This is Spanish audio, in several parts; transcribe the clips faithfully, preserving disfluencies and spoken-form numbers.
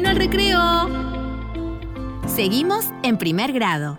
terminó el recreo. Seguimos en primer grado.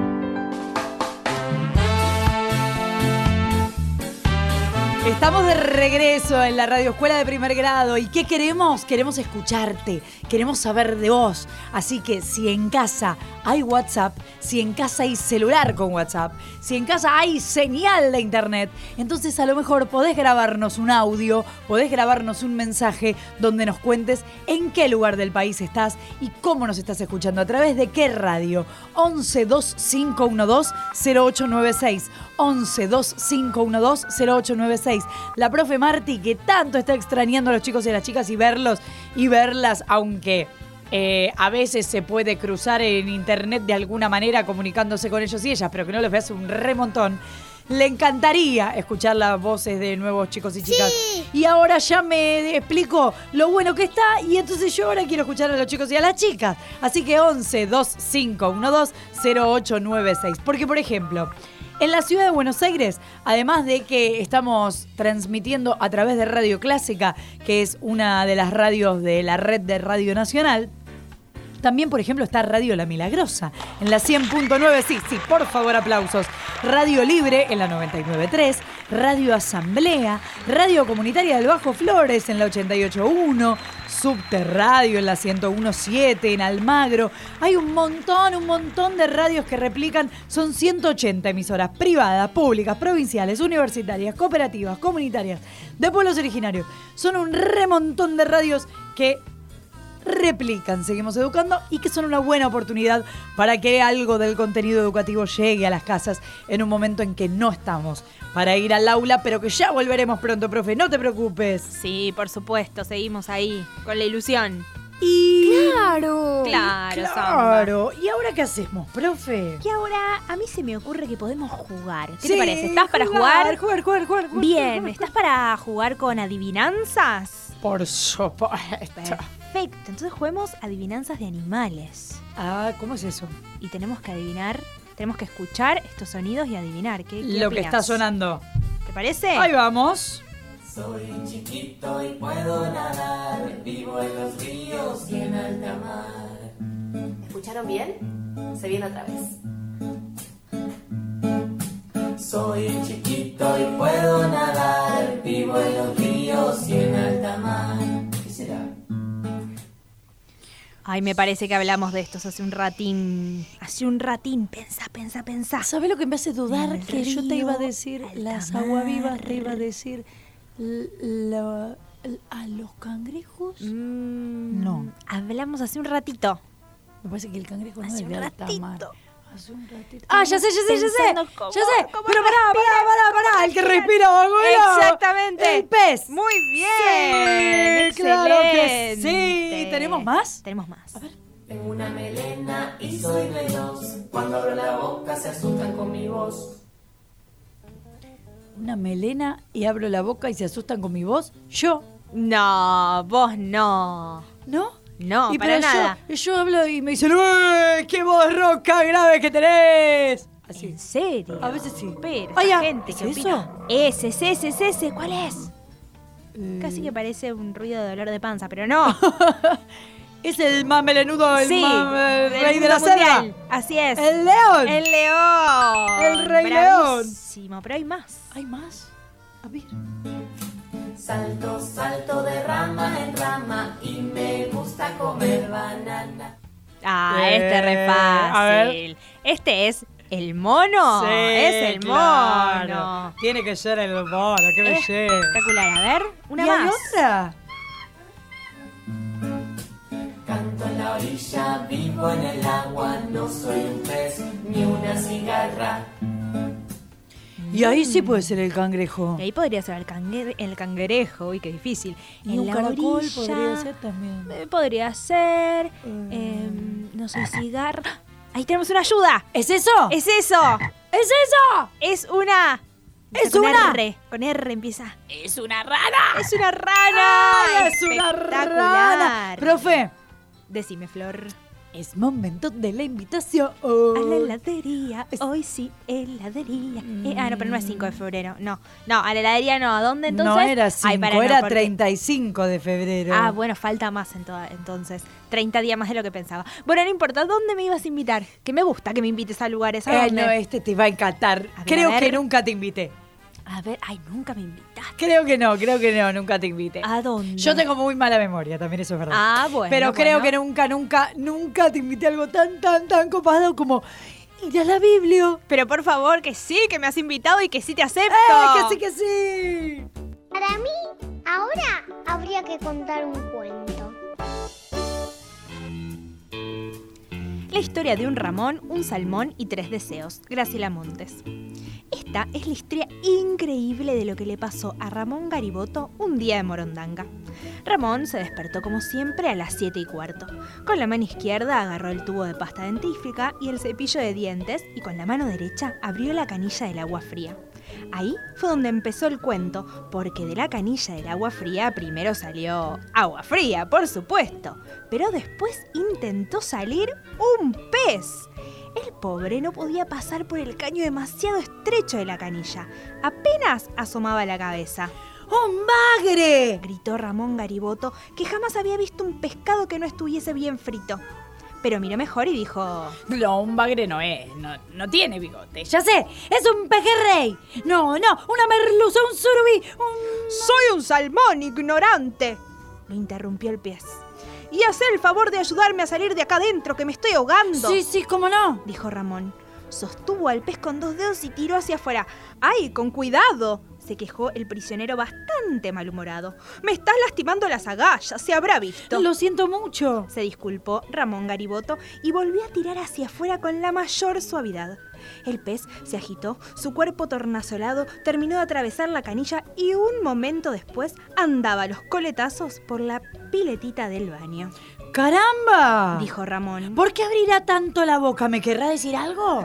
Estamos de regreso en la Radio Escuela de Primer Grado. ¿Y qué queremos? Queremos escucharte, queremos saber de vos. Así que si en casa hay WhatsApp, si en casa hay celular con WhatsApp, si en casa hay señal de internet, entonces a lo mejor podés grabarnos un audio, podés grabarnos un mensaje donde nos cuentes en qué lugar del país estás y cómo nos estás escuchando, a través de qué radio. once dos cinco uno dos cero ocho nueve seis. once dos cinco uno dos cero ocho nueve seis. La profe Marti, que tanto está extrañando a los chicos y a las chicas y verlos y verlas, aunque eh, a veces se puede cruzar en internet de alguna manera comunicándose con ellos y ellas, pero que no los ve hace un remontón. Le encantaría escuchar las voces de nuevos chicos y chicas. Sí. Y ahora ya me explico lo bueno que está, y entonces yo ahora quiero escuchar a los chicos y a las chicas. Así que once dos cinco uno dos cero ocho nueve seis. Porque, por ejemplo, en la ciudad de Buenos Aires, además de que estamos transmitiendo a través de Radio Clásica, que es una de las radios de la red de Radio Nacional, también, por ejemplo, está Radio La Milagrosa, en la cien punto nueve, sí, sí, por favor, aplausos. Radio Libre, en la noventa y nueve punto tres, Radio Asamblea, Radio Comunitaria del Bajo Flores, en la ochenta y ocho punto uno, Subterradio, en la ciento uno punto siete, en Almagro. Hay un montón, un montón de radios que replican. Son ciento ochenta emisoras privadas, públicas, provinciales, universitarias, cooperativas, comunitarias, de pueblos originarios. Son un remontón de radios que replican Seguimos Educando y que son una buena oportunidad para que algo del contenido educativo llegue a las casas en un momento en que no estamos para ir al aula, pero que ya volveremos pronto, profe, no te preocupes. Sí, por supuesto, seguimos ahí con la ilusión. Y claro, claro, claro. ¿Y ahora qué hacemos, profe? Y ahora a mí se me ocurre que podemos jugar. ¿Qué sí, te parece? ¿Estás para jugar? jugar? Jugar, jugar, jugar, jugar. Bien, jugar. ¿estás para jugar con adivinanzas? Por supuesto. Perfecto, entonces juguemos adivinanzas de animales. Ah, ¿cómo es eso? Y tenemos que adivinar, tenemos que escuchar estos sonidos y adivinar. ¿Qué, qué Lo opinas? que está sonando. ¿Te parece? Ahí vamos. Soy chiquito y puedo nadar, vivo en los ríos y en alta mar. ¿Escucharon bien? Se viene otra vez. Soy chiquito y puedo nadar, vivo en los ríos y en alta mar. ¿Qué será? Ay, me parece que hablamos de estos hace un ratín. Hace un ratín. Pensá, pensá, pensá. ¿Sabés lo que me hace dudar? El Que yo te iba a decir, río, las alta aguavivas, mar. te iba a decir, l- la- l- ¿a los cangrejos? Mm, No. Hablamos hace un ratito. Me parece que el cangrejo no Hace es un de alta ratito. mar. Hace un ratito. Ah, ya sé, ya sé, ya sé. Pensando cómo- Ya sé. cómo Pero pará, pará, pará, pará. El que respira, abuelo. Exactamente. El pez. Muy bien. Sí, claro que Excelente. sí. ¿Tenemos más? Tenemos más. A ver. Tengo una melena y soy veloz. Cuando abro la boca se asustan con mi voz. Una melena y abro la boca y se asustan con mi voz. Yo. No, vos no. ¿No? No, y para pero nada. Yo, yo hablo y me dicen, ¡uy! ¡Qué voz roca grave que tenés! Así. ¿En serio? A veces sí. Pero Ah, ya. gente ¿Es que eso? opina. Ese, ese, ese, ese, ese. ¿Cuál es? Eh, Casi que parece un ruido de dolor de panza, pero no. Es el más melenudo, el sí, más el del rey de la mundo mundial. selva. Así es. El león. El león. El rey Bravísimo, pero hay más. ¿Hay más? A ver. Salto, salto de rama en rama y me gusta comer banana. Ah, Eh, este es re a ver. fácil. Este es el mono. Sí, es el claro. mono. Tiene que ser el mono, qué belleza. Espectacular. A ver, una ¿Y hay más. otra? Canto en la orilla, vivo en el agua, no soy un pez ni una cigarra. Y ahí sí puede ser el cangrejo. Y ahí podría ser el, cangre- el cangrejo. Uy, qué difícil. Y En un la caracol orilla, podría ser también. eh, podría ser. Mm. em, no sé, cigarra. Ahí tenemos una ayuda. ¿Es eso? Es eso. ¿Es eso? Es una. Es con una- R. Con R empieza. ¡Es una rana! Es una rana. ¡Ay, es una Espectacular. rana! Profe, Decime, Flor. Es momento de la invitación. A la heladería, hoy sí, heladería. Eh, ah, no, pero no es cinco de febrero, no. No, a la heladería no, ¿a dónde entonces? No era cinco, Ay, para, no, era porque- treinta y cinco de febrero. Ah, bueno, falta más en toda, entonces. treinta días más de lo que pensaba. Bueno, no importa, ¿dónde me ibas a invitar? Que me gusta que me invites a lugares. ¿A Eh, dónde? no, este te va a encantar. A ver, Creo a ver. que nunca te invité. A ver, ay, nunca me invitaste. Creo que no, creo que no, nunca te invité. ¿A dónde? Yo tengo muy mala memoria, también eso es verdad. Ah, bueno. Pero creo bueno. que nunca, nunca, nunca te invité a algo tan, tan, tan copado como ir a la Biblia. Pero por favor, que sí, que me has invitado y que sí te acepto. ¡Eh, que sí, que sí! Para mí, ahora habría que contar un cuento. La historia de un Ramón, un salmón y tres deseos. Graciela Montes. Esta es la historia increíble de lo que le pasó a Ramón Gariboto un día de Morondanga. Ramón se despertó como siempre a las siete y cuarto. Con la mano izquierda agarró el tubo de pasta dentífrica y el cepillo de dientes y con la mano derecha abrió la canilla del agua fría. Ahí fue donde empezó el cuento, porque de la canilla del agua fría primero salió agua fría, por supuesto, pero después intentó salir un pez. El pobre no podía pasar por el caño demasiado estrecho de la canilla. Apenas asomaba la cabeza. ¡Un bagre! Gritó Ramón Gariboto, que jamás había visto un pescado que no estuviese bien frito. Pero miró mejor y dijo... No, un bagre no es, no, no tiene bigote. Ya sé, es un pejerrey. No, no, una merluza, un surubí, un... ¡Soy un salmón ignorante!, lo interrumpió el pez. Y haz el favor de ayudarme a salir de acá adentro, que me estoy ahogando. Sí, sí, cómo no. Dijo Ramón. Sostuvo al pez con dos dedos y tiró hacia afuera. ¡Ay, con cuidado!, se quejó el prisionero bastante malhumorado. Me estás lastimando las agallas, se habrá visto. Lo siento mucho. Se disculpó Ramón Gariboto y volvió a tirar hacia afuera con la mayor suavidad. El pez se agitó, su cuerpo tornasolado terminó de atravesar la canilla y un momento después andaba a los coletazos por la piletita del baño. ¡Caramba! Dijo Ramón. ¿Por qué abrirá tanto la boca? ¿Me querrá decir algo?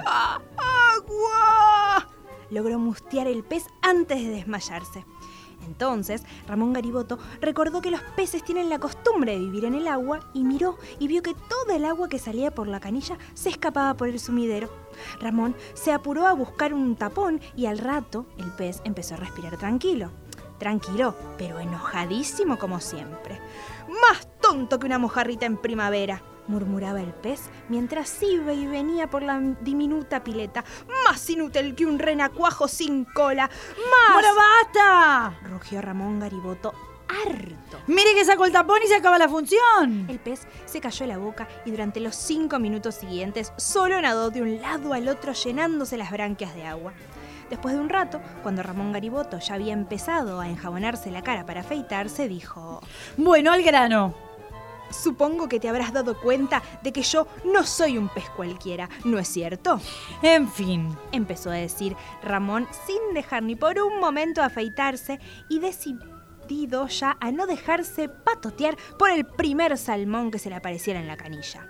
¡Agua! Logró mustear el pez antes de desmayarse. Entonces, Ramón Gariboto recordó que los peces tienen la costumbre de vivir en el agua y miró y vio que toda el agua que salía por la canilla se escapaba por el sumidero. Ramón se apuró a buscar un tapón y al rato el pez empezó a respirar tranquilo. Tranquilo, pero enojadísimo como siempre. ¡Más tonto que una mojarrita en primavera!, murmuraba el pez mientras iba y venía por la diminuta pileta. ¡Más inútil que un renacuajo sin cola! ¡Más! ¡Bueno, basta! Rugió Ramón Gariboto, harto. Mire que sacó el tapón y se acaba la función. El pez se cayó la boca y durante los cinco minutos siguientes solo nadó de un lado al otro llenándose las branquias de agua. Después de un rato, cuando Ramón Gariboto ya había empezado a enjabonarse la cara para afeitarse, dijo... Bueno, al grano. Supongo que te habrás dado cuenta de que yo no soy un pez cualquiera, ¿no es cierto?, En fin. empezó a decir Ramón sin dejar ni por un momento afeitarse y decidido ya a no dejarse patotear por el primer salmón que se le apareciera en la canilla.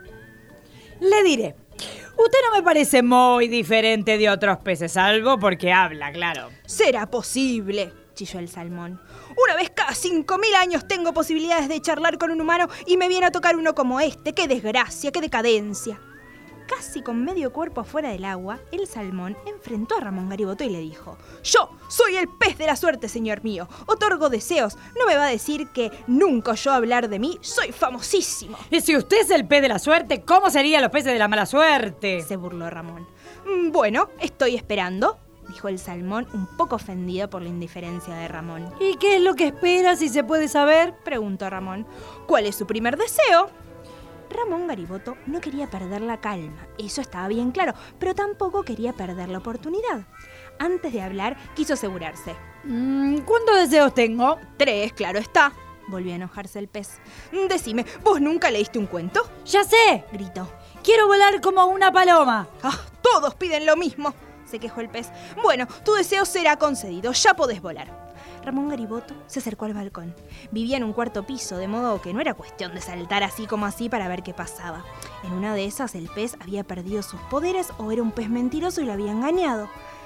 Le diré, usted no me parece muy diferente de otros peces, salvo porque habla, claro. «¿Será posible?», chilló el salmón. «Una vez cada cinco mil años tengo posibilidades de charlar con un humano y me viene a tocar uno como este. ¡Qué desgracia, qué decadencia!». Casi con medio cuerpo afuera del agua, el salmón enfrentó a Ramón Gariboto y le dijo: «Yo soy el pez de la suerte, señor mío. Otorgo deseos. No me va a decir que nunca oyó hablar de mí. Soy famosísimo». Y si usted es el pez de la suerte, ¿cómo serían los peces de la mala suerte? Se burló Ramón. «Mm, Bueno, estoy esperando», dijo el salmón, un poco ofendido por la indiferencia de Ramón. ¿Y qué es lo que espera, si se puede saber? Preguntó Ramón. «¿Cuál es su primer deseo?». Ramón Gariboto no quería perder la calma, eso estaba bien claro, pero tampoco quería perder la oportunidad. Antes de hablar, quiso asegurarse. Mm, ¿Cuántos deseos tengo? «Tres, claro está», volvió a enojarse el pez. «Decime, ¿vos nunca leíste un cuento?». ¡Ya sé! Gritó. ¡Quiero volar como una paloma! «Ah, todos piden lo mismo», se quejó el pez. «Bueno, tu deseo será concedido, ya podés volar». Ramón Gariboto se acercó al balcón. Vivía en un cuarto piso, de modo que no era cuestión de saltar así como así para ver qué pasaba. En una de esas el pez había perdido sus poderes o era un pez mentiroso y lo había engañado.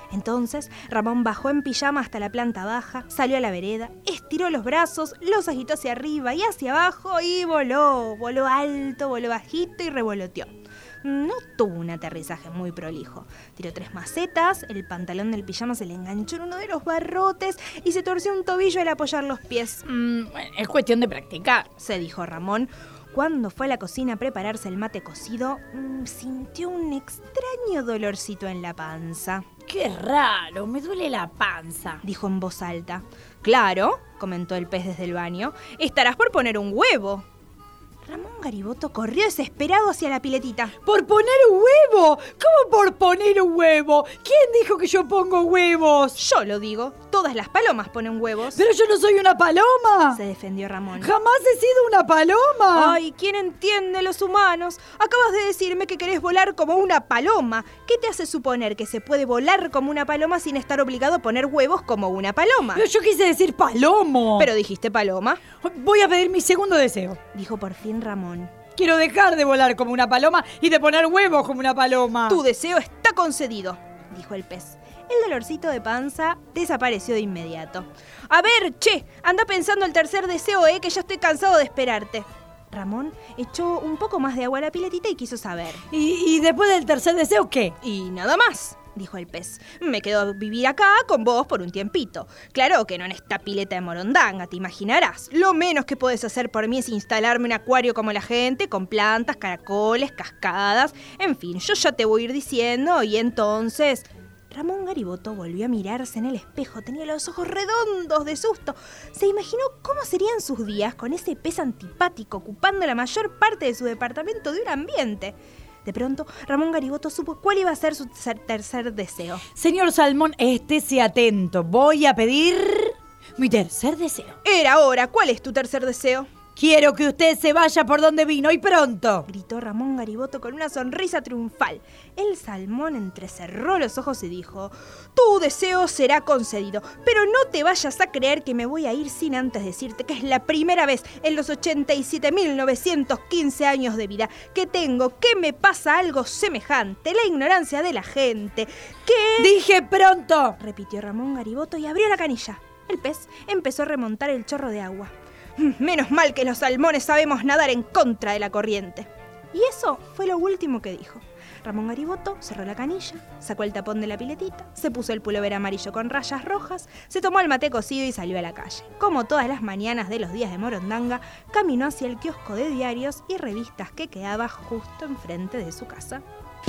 Entonces, Ramón bajó en pijama hasta la planta baja, salió a la vereda, estiró los brazos, los agitó hacia arriba y hacia abajo y voló. Voló alto, voló bajito y revoloteó. No tuvo un aterrizaje muy prolijo. Tiró tres macetas, el pantalón del pijama se le enganchó en uno de los barrotes y se torció un tobillo al apoyar los pies. Mm, bueno, es cuestión de practicar, se dijo Ramón. Cuando fue a la cocina a prepararse el mate cocido, mmm, sintió un extraño dolorcito en la panza. ¡Qué raro! Me duele la panza, dijo en voz alta. Claro, comentó el pez desde el baño, estarás por poner un huevo. Ramón Gariboto corrió desesperado hacia la piletita. ¡Por poner un huevo! ¿Cómo por poner un huevo? ¿Quién dijo que yo pongo huevos? Yo lo digo. Todas las palomas ponen huevos. ¡Pero yo no soy una paloma! Se defendió Ramón. ¡Jamás he sido una paloma! ¡Ay, quién entiende los humanos! Acabas de decirme que querés volar como una paloma. ¿Qué te hace suponer que se puede volar como una paloma sin estar obligado a poner huevos como una paloma? Pero yo quise decir palomo. Pero dijiste paloma. Voy a pedir mi segundo deseo, dijo por fin Ramón. Quiero dejar de volar como una paloma y de poner huevos como una paloma. Tu deseo está concedido, dijo el pez. El dolorcito de panza desapareció de inmediato. A ver, che, anda pensando el tercer deseo, eh, que ya estoy cansado de esperarte. Ramón echó un poco más de agua a la piletita y quiso saber. ¿Y, y después del tercer deseo qué? Y nada más, dijo el pez. Me quedo a vivir acá con vos por un tiempito. Claro que no en esta pileta de Morondanga, te imaginarás. Lo menos que podés hacer por mí es instalarme un acuario como la gente, con plantas, caracoles, cascadas. En fin, yo ya te voy a ir diciendo y entonces... Ramón Gariboto volvió a mirarse en el espejo. Tenía los ojos redondos de susto. Se imaginó cómo serían sus días con ese pez antipático ocupando la mayor parte de su departamento de un ambiente. De pronto, Ramón Gariboto supo cuál iba a ser su tercer deseo. Señor Salmón, estése atento. Voy a pedir mi tercer deseo. Era hora. ¿Cuál es tu tercer deseo? Quiero que usted se vaya por donde vino y pronto, gritó Ramón Gariboto con una sonrisa triunfal. El salmón entrecerró los ojos y dijo: tu deseo será concedido, pero no te vayas a creer que me voy a ir sin antes decirte que es la primera vez en los ochenta y siete mil novecientos quince años de vida que tengo que me pasa algo semejante, la ignorancia de la gente, que... ¡Dije pronto!, repitió Ramón Gariboto y abrió la canilla. El pez empezó a remontar el chorro de agua. Menos mal que los salmones sabemos nadar en contra de la corriente. Y eso fue lo último que dijo. Ramón Gariboto cerró la canilla, sacó el tapón de la piletita, se puso el pullover amarillo con rayas rojas, se tomó el mate cocido y salió a la calle. Como todas las mañanas de los días de Morondanga, caminó hacia el kiosco de diarios y revistas que quedaba justo enfrente de su casa.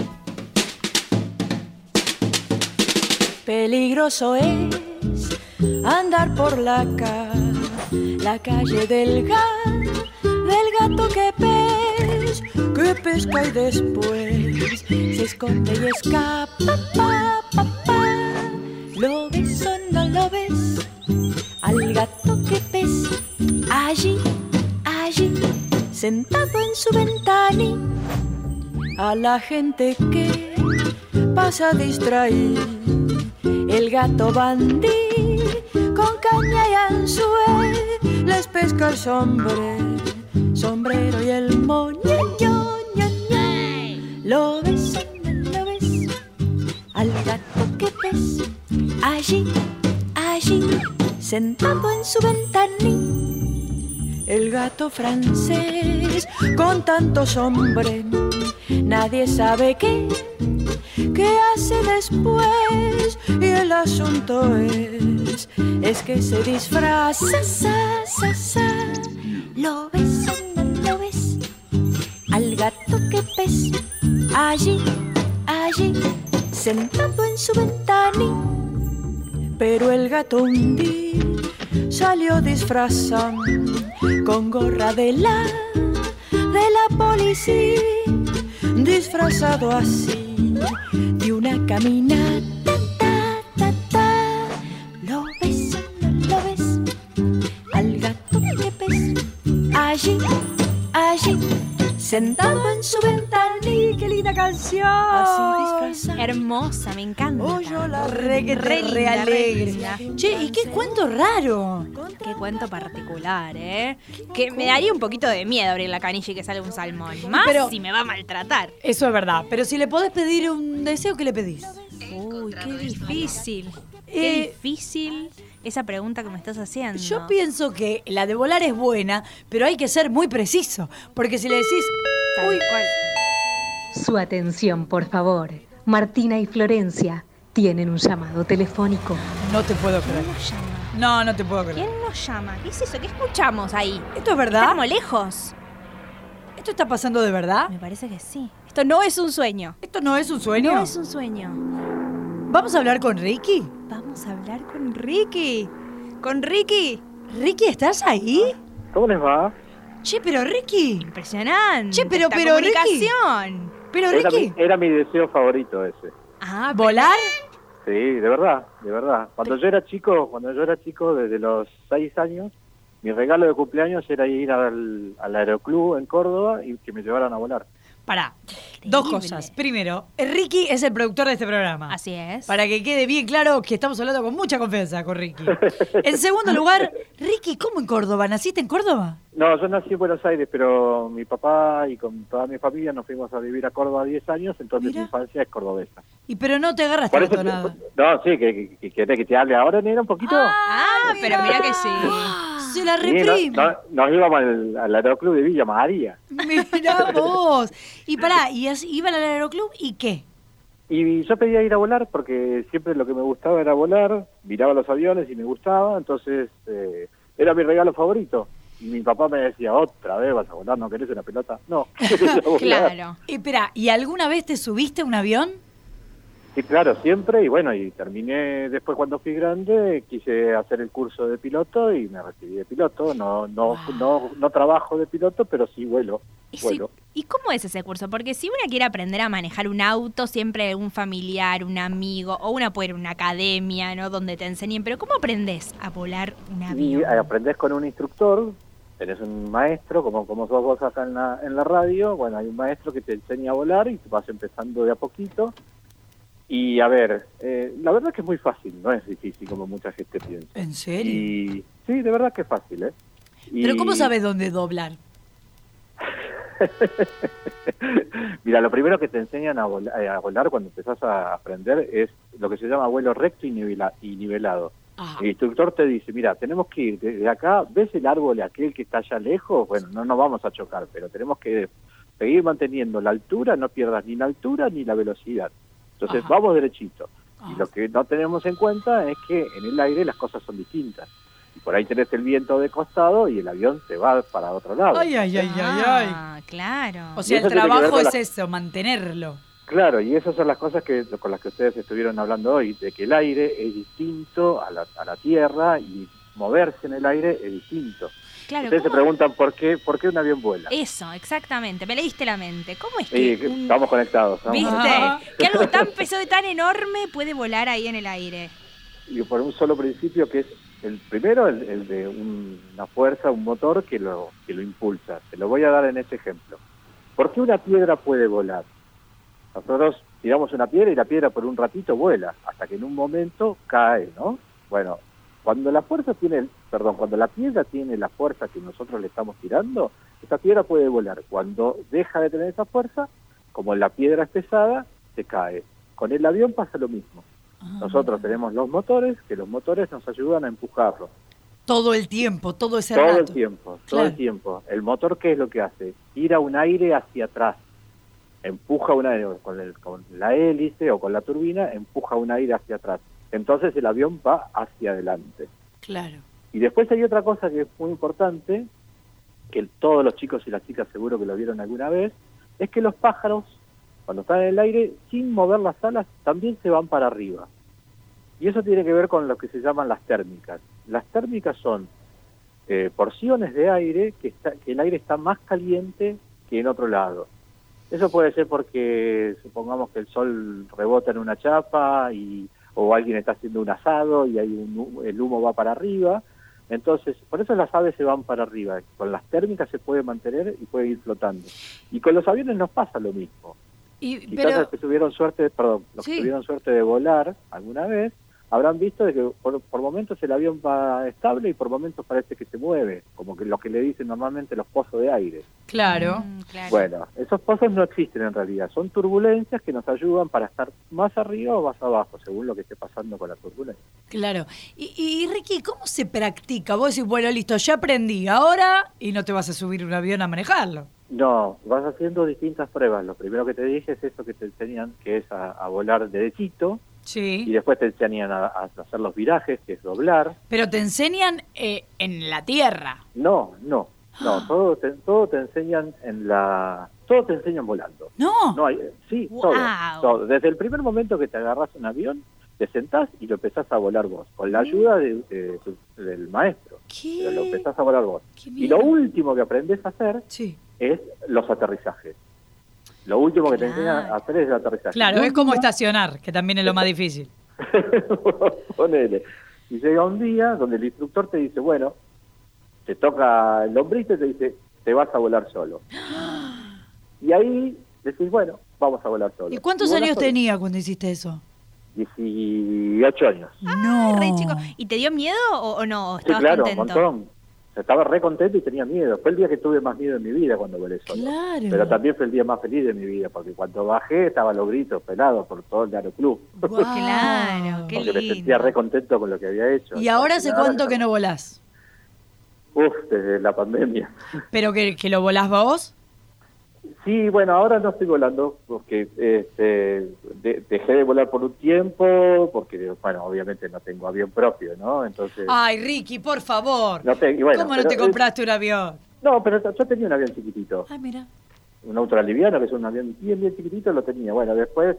Peligroso es andar por la calle. La calle del gato, del gato que pez, que pesca y después se esconde y escapa, pa, pa, pa. ¿Lo ves o no lo ves? Al gato que pez, allí, allí, sentado en su ventanilla. A la gente que pasa distraída, el gato bandí con caña y anzuelo les pesca el sombrero, sombrero y el moño, ño, ño, ño. ¿Lo ves o no lo ves? Al gato que pez, allí, allí, sentado en su ventanilla. El gato francés con tantos hombres, nadie sabe qué, qué hace después. Y el asunto es, es que se disfraza, sa, sa, sa. ¿Lo ves o no lo ves? Al gato que pez, allí, allí, sentado en su ventanilla. Pero el gato un día salió disfrazado con gorra de la, de la policía, disfrazado así de una caminata. Ta, ta, ta. ¿Lo ves o no lo ves? Al gato que pez, allí, allí, sentado en su ventanilla. ¡Qué linda canción! Así disfrazado. Hermosa, me encanta. Oyo la Re, que Re re, linda, re re alegre. linda. Che, ¿y qué cuento raro? Qué cuento particular, ¿eh? Que me daría un poquito de miedo abrir la canilla y que salga un salmón. Más Pero- si me va a maltratar. Eso es verdad, pero si le podés pedir un deseo, ¿qué le pedís? Uy, Uy, qué difícil. Qué Eh, difícil esa pregunta que me estás haciendo. Yo pienso que la de volar es buena, pero hay que ser muy preciso. Porque si le decís, Tal uy, cual. Su atención, por favor. Martina y Florencia tienen un llamado telefónico. no te puedo creer. ¿Quién nos llama? No, no te puedo creer. ¿Quién nos llama? ¿Qué es eso? ¿Qué escuchamos ahí? ¿Esto es verdad? Está como lejos. ¿Esto está pasando de verdad? Me parece que sí. Esto no es un sueño. ¿Esto no es un sueño? No es un sueño. ¿Vamos a hablar con Ricky? Vamos a hablar con Ricky. Con Ricky. Ricky, ¿estás ahí? ¿Cómo les va? Che, pero Ricky. Impresionante. Che, pero- esta pero, Ricky. comunicación. Pero Era Ricky, mi, era mi deseo favorito ese. Ah, ¿volar? Sí, de verdad, de verdad. Cuando yo era chico, cuando yo era chico, desde los seis años, mi regalo de cumpleaños era ir al, al aeroclub en Córdoba y que me llevaran a volar. Pará, Increíble. dos cosas. Primero, Ricky es el productor de este programa. Así es. Para que quede bien claro que estamos hablando con mucha confianza con Ricky. En segundo lugar, Ricky, ¿cómo en Córdoba? ¿Naciste en Córdoba? No, yo nací en Buenos Aires, pero mi papá y con toda mi familia nos fuimos a vivir a Córdoba diez años, entonces Mira. mi infancia es cordobesa. Y pero no te agarraste Por la eso, tonada. no, sí, que, que, que querés que te hable ahora, nena, un poquito. Ah, pero mira que sí. Se la Sí, no- reprime. no- nos íbamos al, al aeroclub de Villa María. Mirá vos. Y pará, y así, iban al aeroclub y qué? Y yo pedía ir a volar porque siempre lo que me gustaba era volar, miraba los aviones y me gustaba, entonces eh, era mi regalo favorito. Y mi papá me decía, otra vez vas a volar, ¿no querés una pelota? No, quería volar. Claro. Y espera, ¿y alguna vez te subiste a un avión? Sí, claro, siempre, y bueno, y terminé después cuando fui grande, quise hacer el curso de piloto y me recibí de piloto. No no Wow. no no trabajo de piloto, pero sí vuelo, Y, sí, vuelo. ¿y cómo es ese curso? Porque si una quiere aprender a manejar un auto, siempre un familiar, un amigo, o una puede ir a una academia, ¿no? Donde te enseñen. Pero ¿cómo aprendes a volar un Y avión? aprendés con un instructor, tenés un maestro, como, como sos vos acá en la, en la radio, bueno, hay un maestro que te enseña a volar y vas empezando de a poquito. Y a ver, eh, la verdad que es muy fácil, no es difícil como mucha gente piensa. ¿En serio? Y sí, de verdad que es fácil, ¿eh? Y- ¿Pero cómo sabes dónde doblar? Mira, lo primero que te enseñan a volar, a volar cuando empezás a aprender es lo que se llama vuelo recto y, nivela- y nivelado. Ah, El instructor te dice, mira, tenemos que ir desde acá, ¿ves el árbol aquel que está allá lejos? Bueno, no nos vamos a chocar, pero tenemos que seguir manteniendo la altura, no pierdas ni la altura ni la velocidad. Entonces Ajá. vamos derechito. Ah. Y lo que no tenemos en cuenta es que en el aire las cosas son distintas. Y por ahí tenés el viento de costado y el avión se va para otro lado. Ay, ay, ay, ay, ay. Ah, claro. O sea, Y eso el tiene que ver trabajo con es la- eso, mantenerlo. Claro, y esas son las cosas que con las que ustedes estuvieron hablando hoy, de que el aire es distinto a la, a la tierra y moverse en el aire es distinto. Claro, Ustedes se ¿cómo? preguntan por qué, por qué un avión vuela. Eso, exactamente. Me leíste la mente. ¿Cómo es Sí, que que un- estamos conectados. estamos ¿Viste? conectados. Ajá. Que algo tan pesado y tan enorme puede volar ahí en el aire. Y por un solo principio que es el primero, el, el de un- una fuerza, un motor que lo, que lo impulsa. Te lo voy a dar en este ejemplo. ¿Por qué una piedra puede volar? Nosotros tiramos una piedra y la piedra por un ratito vuela, hasta que en un momento cae, ¿no? Bueno, cuando la fuerza tiene, el- perdón, cuando la piedra tiene la fuerza que nosotros le estamos tirando, esa piedra puede volar. Cuando deja de tener esa fuerza, como la piedra es pesada, se cae. Con el avión pasa lo mismo. Ah. Nosotros tenemos los motores, que los motores nos ayudan a empujarlo. Todo el tiempo, todo ese Todo rato. el tiempo, todo Claro. el tiempo. El motor, ¿qué es lo que hace? Tira un aire hacia atrás. Empuja un aire con, el- con la hélice o con la turbina, empuja un aire hacia atrás. Entonces el avión va hacia adelante. Claro. Y después hay otra cosa que es muy importante, que todos los chicos y las chicas seguro que lo vieron alguna vez, es que los pájaros, cuando están en el aire, sin mover las alas, también se van para arriba. Y eso tiene que ver con lo que se llaman las térmicas. Las térmicas son eh, porciones de aire que, está, que el aire está más caliente que en otro lado. Eso puede ser porque supongamos que el sol rebota en una chapa y o alguien está haciendo un asado y hay un, hu- el humo va para arriba. Entonces, por eso las aves se van para arriba. Con las térmicas se puede mantener y puede ir flotando. Y con los aviones nos pasa lo mismo. Y, Quizás pero, los que tuvieron suerte, perdón, los Sí. que tuvieron suerte de volar alguna vez, habrán visto de que por, por momentos el avión va estable y por momentos parece que se mueve, como que lo que le dicen normalmente los pozos de aire. Claro. Mm, claro. Bueno, esos pozos no existen en realidad, son turbulencias que nos ayudan para estar más arriba o más abajo, según lo que esté pasando con la turbulencia. Claro. Y, y Ricky, ¿cómo se practica? Vos decís, bueno, listo, ya aprendí, ahora, y no te vas a subir un avión a manejarlo. No, vas haciendo distintas pruebas. Lo primero que te dije es eso que te enseñan, que es a, a volar derechito, y Sí. después te enseñan a, a hacer los virajes, que es doblar. Pero te enseñan eh, en la tierra. No, no, no, todo te, todo te enseñan en la... Todo te enseñan volando. No. No hay, sí, Wow. todo, todo. Desde el primer momento que te agarras un avión, te sentás y lo empezás a volar vos, con la ayuda de, de- de- del maestro. ¿Qué? Pero lo empezás a volar vos. Qué Y lo bien. último que aprendés a hacer Sí. es los aterrizajes. Lo último que te Claro. enseñan a hacer es el aterrizaje. Claro, Lo es como último- estacionar, que también es lo más difícil. Ponele. Y llega un día donde el instructor te dice, bueno, te toca el hombrito y te dice, te vas a volar solo. Y ahí decís, bueno, vamos a volar solo. ¿Y cuántos volás años solo. tenía cuando hiciste eso? dieciocho años. No. Re chico. ¿Y te dio miedo o, o no? ¿O Sí, estabas claro, contento? un montón. O sea, estaba re contento y tenía miedo. Fue el día que tuve más miedo en mi vida cuando volé solo. Claro. Pero también fue el día más feliz de mi vida, porque cuando bajé estaban los gritos pelados por todo el aeroclub. Guau. Claro, qué Porque me lindo. sentía re contento con lo que había hecho. ¿Y ahora hace Nada, cuánto que no volás? Uf, desde la pandemia. ¿Pero que, que lo volás vos? Sí, bueno, ahora no estoy volando porque este, de- dejé de volar por un tiempo, porque, bueno, obviamente no tengo avión propio, ¿no? Entonces, Ay, Ricky, por favor. no te- y bueno, ¿Cómo no pero te es- compraste un avión? No, pero yo tenía un avión chiquitito, Ay, mira. un ultraliviano, que es un avión bien, bien chiquitito, lo tenía. Bueno, después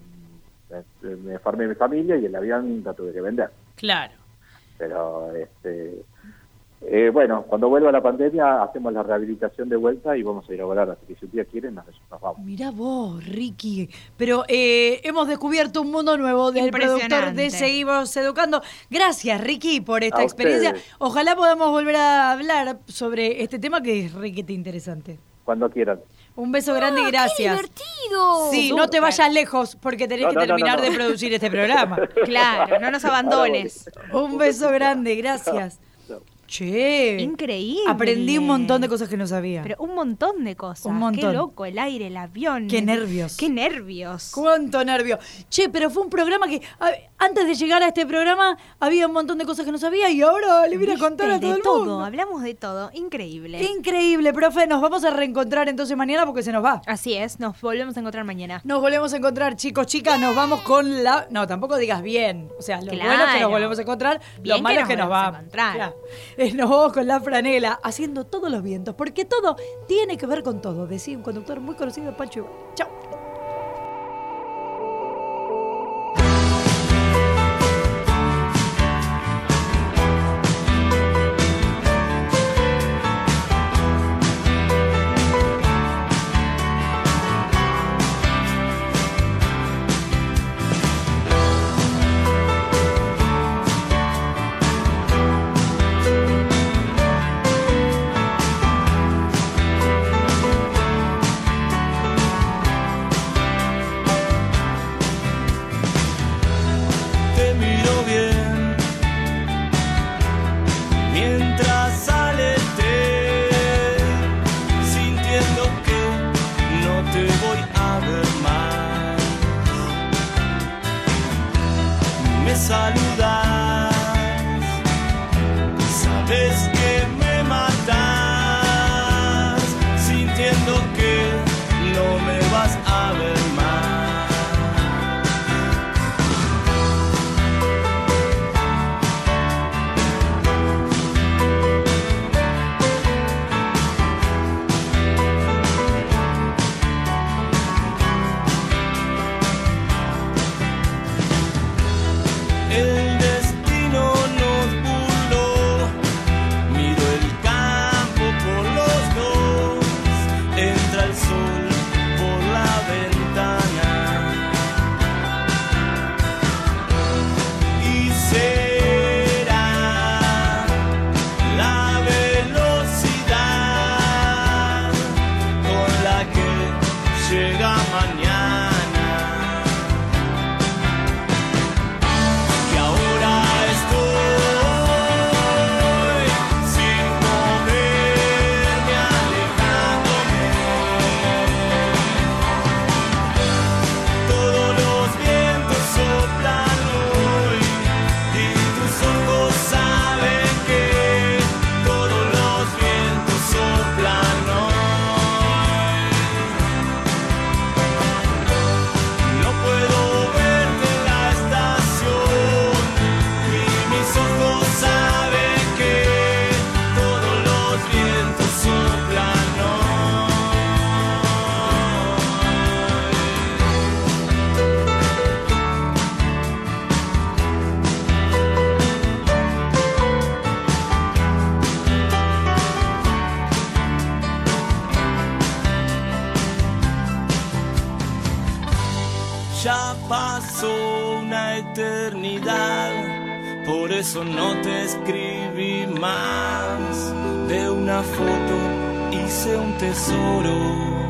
mm, me- me formé mi familia y el avión lo tuve que vender. Claro. Pero, este, eh, bueno, cuando vuelva la pandemia hacemos la rehabilitación de vuelta y vamos a ir a volar, así que si un día quieren nos, nos vamos. Mirá vos, Ricky. Pero eh, hemos descubierto un mundo nuevo del productor Impresionante. de Seguimos Educando. Gracias, Ricky, por esta A experiencia. ustedes. Ojalá podamos volver a hablar sobre este tema que es requete interesante. Cuando quieran. Un beso grande y gracias. divertido! Sí, no te vayas lejos porque tenés No, que no, no, terminar no, no. de producir este programa. Claro, no nos abandones. Un beso grande, gracias. Chao. Che, Increíble. aprendí un montón de cosas que no sabía. Pero un montón de cosas. Un montón. Qué loco, el aire, el avión. Qué nervios. Qué nervios. Cuánto nervio. Che, pero fue un programa que a- antes de llegar a este programa había un montón de cosas que no sabía y ahora le voy a Viste, contar a todo de el todo, mundo. hablamos de todo. Increíble. Increíble, profe. Nos vamos a reencontrar entonces mañana porque se nos va. Así es, nos volvemos a encontrar mañana. Nos volvemos a encontrar, chicos, chicas. Nos vamos con la. No, tampoco digas bien. O sea, lo Claro. bueno es que nos volvemos a encontrar. Bien Lo malo que es que nos nos volvemos a vamos. encontrar. Claro. Eh, Nos vamos con la franela, haciendo todos los vientos. Porque todo tiene que ver con todo. Decía un conductor muy conocido, Pancho Ibarra. Chao. eternidad. Por eso no te escribí más. De una foto hice un tesoro.